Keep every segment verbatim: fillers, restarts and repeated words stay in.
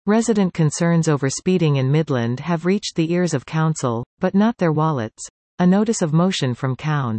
Resident concerns over speeding in Midland have reached the ears of council, but not their wallets. A notice of motion from Cown.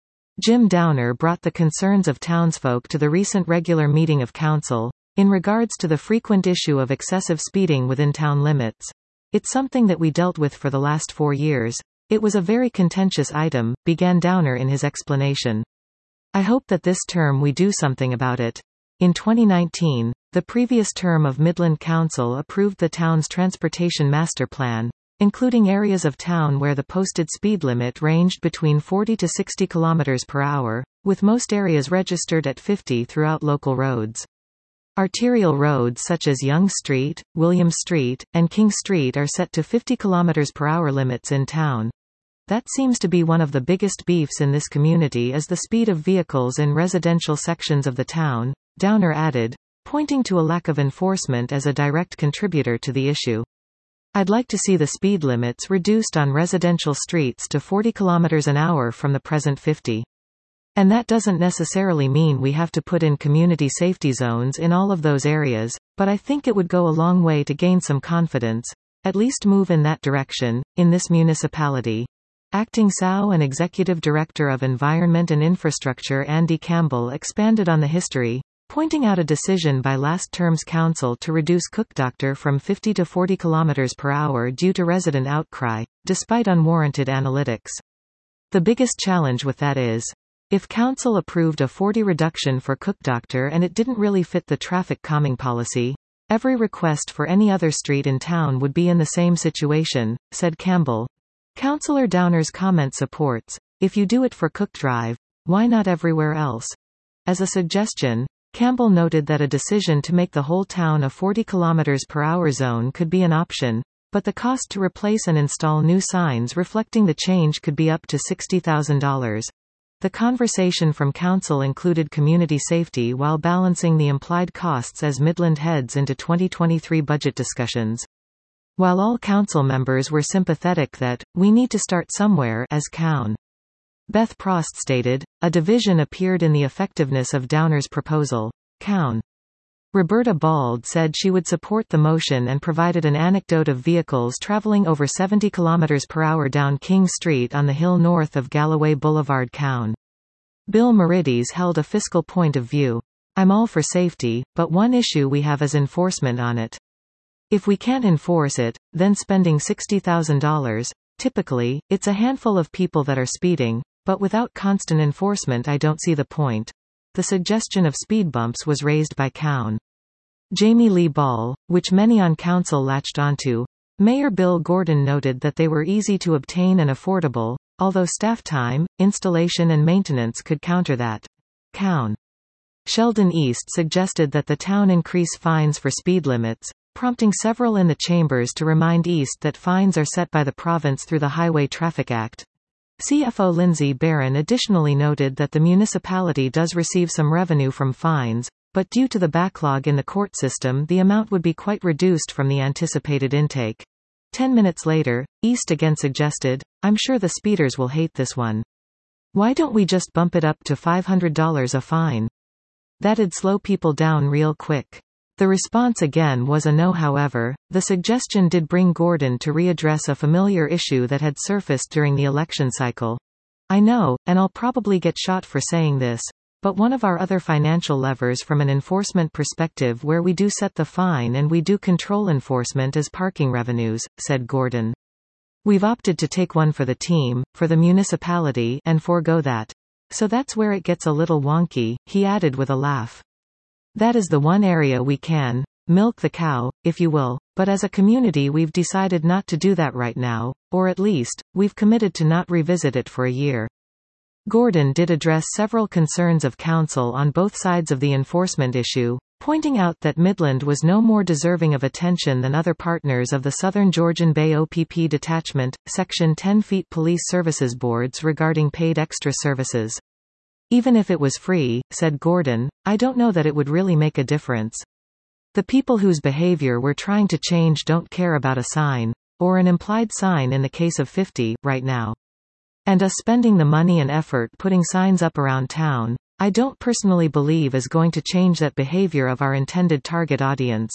Jim Downer brought the concerns of townsfolk to the recent regular meeting of council, in regards to the frequent issue of excessive speeding within town limits. It's something that we dealt with for the last four years. It was a very contentious item, began Downer in his explanation. I hope that this term we do something about it. In twenty nineteen, the previous term of Midland Council approved the town's transportation master plan, including areas of town where the posted speed limit ranged between forty to sixty kilometers per hour, with most areas registered at fifty throughout local roads. Arterial roads such as Young Street, William Street, and King Street are set to fifty kilometers per hour limits in town. That seems to be one of the biggest beefs in this community is the speed of vehicles in residential sections of the town, Downer added, pointing to a lack of enforcement as a direct contributor to the issue. I'd like to see the speed limits reduced on residential streets to forty kilometers an hour from the present fifty. And that doesn't necessarily mean we have to put in community safety zones in all of those areas, but I think it would go a long way to gain some confidence, at least move in that direction, in this municipality. Acting S O W and Executive Director of Environment and Infrastructure Andy Campbell expanded on the history, pointing out a decision by last term's council to reduce Cookdoctor from fifty to forty kilometers per hour due to resident outcry, despite unwarranted analytics. The biggest challenge with that is, if council approved a forty reduction for Cookdoctor and it didn't really fit the traffic calming policy, every request for any other street in town would be in the same situation, said Campbell. Councillor Downer's comment supports, if you do it for Cook Drive, why not everywhere else? As a suggestion, Campbell noted that a decision to make the whole town a forty kilometers per hour zone could be an option, but the cost to replace and install new signs reflecting the change could be up to sixty thousand dollars. The conversation from council included community safety while balancing the implied costs as Midland heads into twenty twenty-three budget discussions. While all council members were sympathetic that, we need to start somewhere, as Cown. Beth Prost stated, a division appeared in the effectiveness of Downer's proposal. Cown. Roberta Bald said she would support the motion and provided an anecdote of vehicles traveling over seventy kilometers per hour down King Street on the hill north of Galloway Boulevard. Cown. Bill Merides held a fiscal point of view. I'm all for safety, but one issue we have is enforcement on it. If we can't enforce it, then spending sixty thousand dollars, typically, it's a handful of people that are speeding, but without constant enforcement I don't see the point. The suggestion of speed bumps was raised by Cown. Jamie Lee Ball, which many on council latched onto. Mayor Bill Gordon noted that they were easy to obtain and affordable, although staff time, installation and maintenance could counter that. Cown. Sheldon East suggested that the town increase fines for speed limits, prompting several in the chambers to remind East that fines are set by the province through the Highway Traffic Act. C F O Lindsay Barron additionally noted that the municipality does receive some revenue from fines, but due to the backlog in the court system the amount would be quite reduced from the anticipated intake. Ten minutes later, East again suggested, I'm sure the speeders will hate this one. Why don't we just bump it up to five hundred dollars a fine? That'd slow people down real quick. The response again was a no. However, the suggestion did bring Gordon to readdress a familiar issue that had surfaced during the election cycle. I know, and I'll probably get shot for saying this, but one of our other financial levers from an enforcement perspective where we do set the fine and we do control enforcement is parking revenues, said Gordon. We've opted to take one for the team, for the municipality, and forego that. So that's where it gets a little wonky, he added with a laugh. That is the one area we can milk the cow, if you will, but as a community we've decided not to do that right now, or at least, we've committed to not revisit it for a year. Gordon did address several concerns of council on both sides of the enforcement issue, pointing out that Midland was no more deserving of attention than other partners of the Southern Georgian Bay O P P Detachment, Section ten feet Police Services Boards regarding paid extra services. Even if it was free, said Gordon, I don't know that it would really make a difference. The people whose behavior we're trying to change don't care about a sign, or an implied sign in the case of fifty, right now. And us spending the money and effort putting signs up around town, I don't personally believe is going to change that behavior of our intended target audience.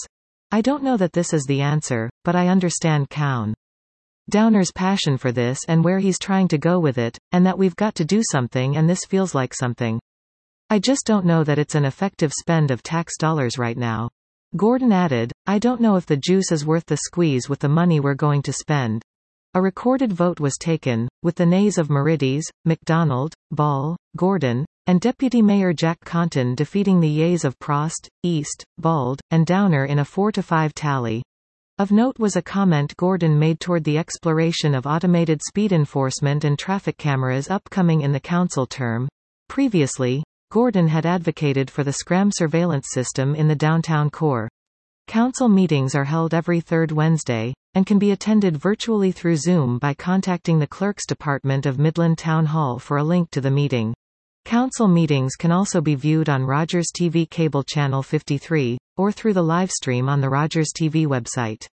I don't know that this is the answer, but I understand Cown. Downer's passion for this and where he's trying to go with it, and that we've got to do something and this feels like something. I just don't know that it's an effective spend of tax dollars right now. Gordon added, I don't know if the juice is worth the squeeze with the money we're going to spend. A recorded vote was taken, with the nays of Merides, MacDonald, Ball, Gordon, and Deputy Mayor Jack Conton defeating the yeas of Prost, East, Bald, and Downer in a four to five tally. Of note was a comment Gordon made toward the exploration of automated speed enforcement and traffic cameras upcoming in the council term. Previously, Gordon had advocated for the Scram surveillance system in the downtown core. Council meetings are held every third Wednesday, and can be attended virtually through Zoom by contacting the Clerk's Department of Midland Town Hall for a link to the meeting. Council meetings can also be viewed on Rogers T V Cable Channel fifty-three, or through the livestream on the Rogers T V website.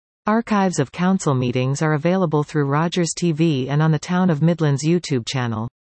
Archives of council meetings are available through Rogers T V and on the Town of Midland's YouTube channel.